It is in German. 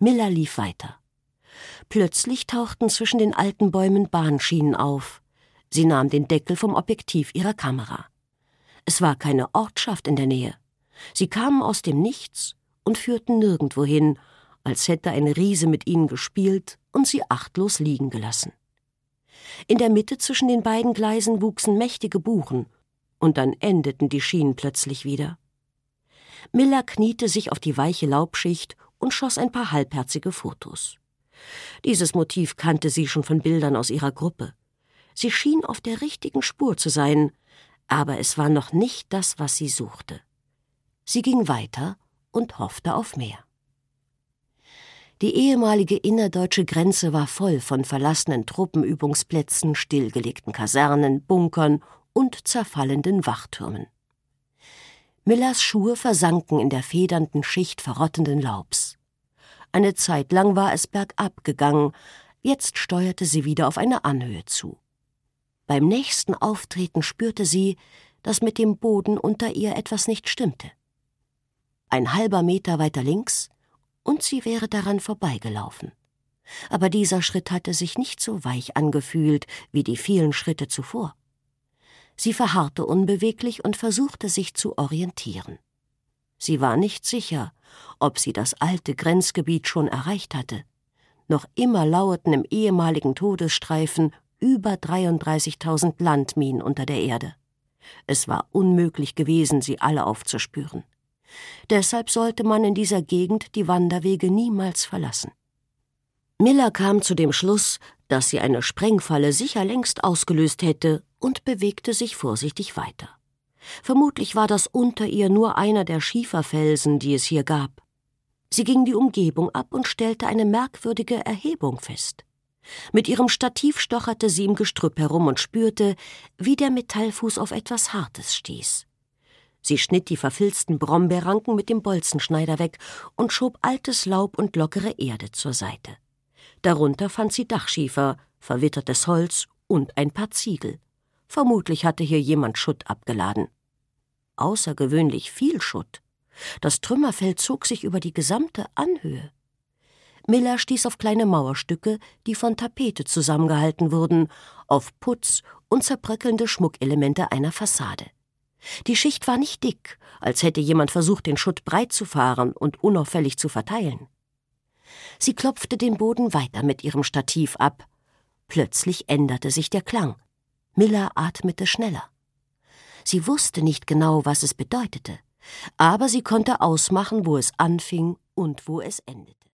Miller lief weiter. Plötzlich tauchten zwischen den alten Bäumen Bahnschienen auf. Sie nahm den Deckel vom Objektiv ihrer Kamera. Es war keine Ortschaft in der Nähe. Sie kamen aus dem Nichts und führten nirgendwo hin, als hätte ein Riese mit ihnen gespielt und sie achtlos liegen gelassen. In der Mitte zwischen den beiden Gleisen wuchsen mächtige Buchen, und dann endeten die Schienen plötzlich wieder. Miller kniete sich auf die weiche Laubschicht und schoss ein paar halbherzige Fotos. Dieses Motiv kannte sie schon von Bildern aus ihrer Gruppe. Sie schien auf der richtigen Spur zu sein, aber es war noch nicht das, was sie suchte. Sie ging weiter und hoffte auf mehr. Die ehemalige innerdeutsche Grenze war voll von verlassenen Truppenübungsplätzen, stillgelegten Kasernen, Bunkern und zerfallenden Wachtürmen. Millers Schuhe versanken in der federnden Schicht verrottenden Laubs. Eine Zeit lang war es bergab gegangen, jetzt steuerte sie wieder auf eine Anhöhe zu. Beim nächsten Auftreten spürte sie, dass mit dem Boden unter ihr etwas nicht stimmte. Ein halber Meter weiter links, und sie wäre daran vorbeigelaufen. Aber dieser Schritt hatte sich nicht so weich angefühlt wie die vielen Schritte zuvor. Sie verharrte unbeweglich und versuchte sich zu orientieren. Sie war nicht sicher, ob sie das alte Grenzgebiet schon erreicht hatte. Noch immer lauerten im ehemaligen Todesstreifen über 33.000 Landminen unter der Erde. Es war unmöglich gewesen, sie alle aufzuspüren. Deshalb sollte man in dieser Gegend die Wanderwege niemals verlassen. Miller kam zu dem Schluss, dass sie eine Sprengfalle sicher längst ausgelöst hätte, und bewegte sich vorsichtig weiter. Vermutlich war das unter ihr nur einer der Schieferfelsen, die es hier gab. Sie ging die Umgebung ab und stellte eine merkwürdige Erhebung fest. Mit ihrem Stativ stocherte sie im Gestrüpp herum und spürte, wie der Metallfuß auf etwas Hartes stieß. Sie schnitt die verfilzten Brombeerranken mit dem Bolzenschneider weg und schob altes Laub und lockere Erde zur Seite. Darunter fand sie Dachschiefer, verwittertes Holz und ein paar Ziegel. Vermutlich hatte hier jemand Schutt abgeladen. Außergewöhnlich viel Schutt. Das Trümmerfeld zog sich über die gesamte Anhöhe. Miller stieß auf kleine Mauerstücke, die von Tapete zusammengehalten wurden, auf Putz und zerbröckelnde Schmuckelemente einer Fassade. Die Schicht war nicht dick, als hätte jemand versucht, den Schutt breit zu fahren und unauffällig zu verteilen. Sie klopfte den Boden weiter mit ihrem Stativ ab. Plötzlich änderte sich der Klang. Miller atmete schneller. Sie wusste nicht genau, was es bedeutete, aber sie konnte ausmachen, wo es anfing und wo es endete.